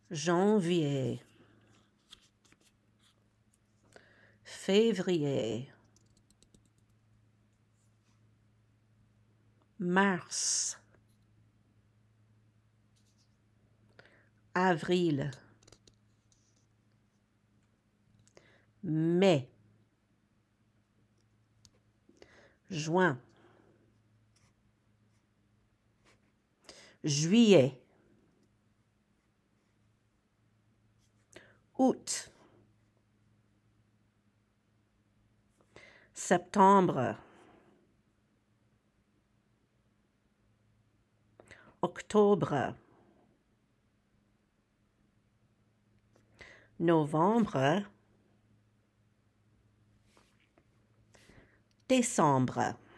janvier, février, mars, avril, mai, juin, juillet, août, septembre, octobre, novembre, décembre.